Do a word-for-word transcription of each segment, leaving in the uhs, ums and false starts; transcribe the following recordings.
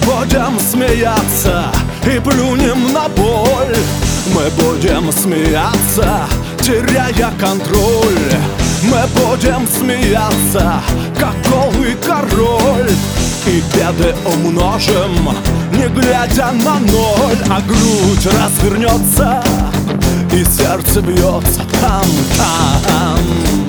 будем смеяться и плюнем на боль. Мы будем смеяться, теряя контроль. Мы будем смеяться, как голый король. И беды умножим, не глядя на ноль. А грудь развернется, и сердце бьется там-там.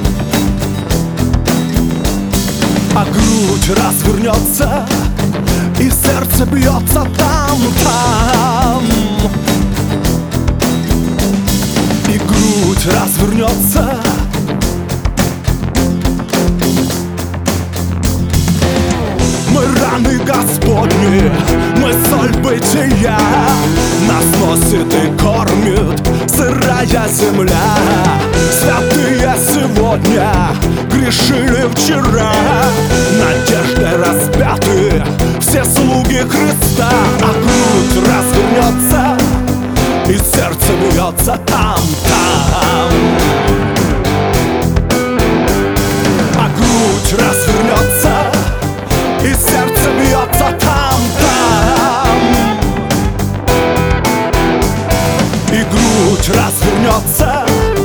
А грудь развернется, и сердце бьется там-там. И грудь развернется. Мы раны Господни, мы соль бытия. Нас носит и кормит сырая земля. Святые сегодня грешили вчера, надеждой распяты все слуги Христа. А грудь развернется, и сердце бьется там-там. А грудь развернется, и сердце бьется там-там. И грудь развернется.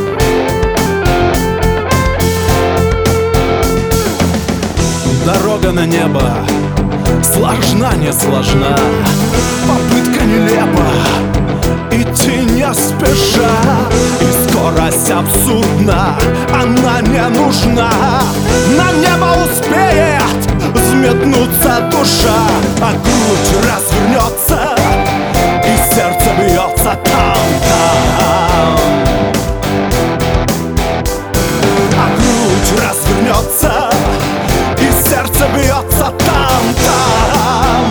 Дорога на небо сложна, не сложна. Попытка нелепа, идти не спеша. И скорость абсурдна, она не нужна. На небо успеет взметнуться душа. А грудь развернется, и сердце бьется там-там. А грудь развернется, и сердце бьется там-там.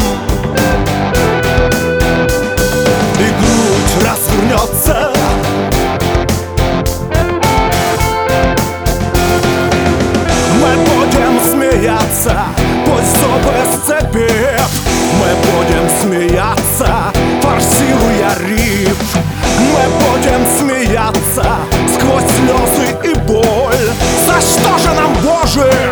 И грудь развернется. Мы будем смеяться, пусть зубы сцепив. Мы будем смеяться, форсируя риф. Мы будем смеяться сквозь слезы и боль. За что же нам, Боже,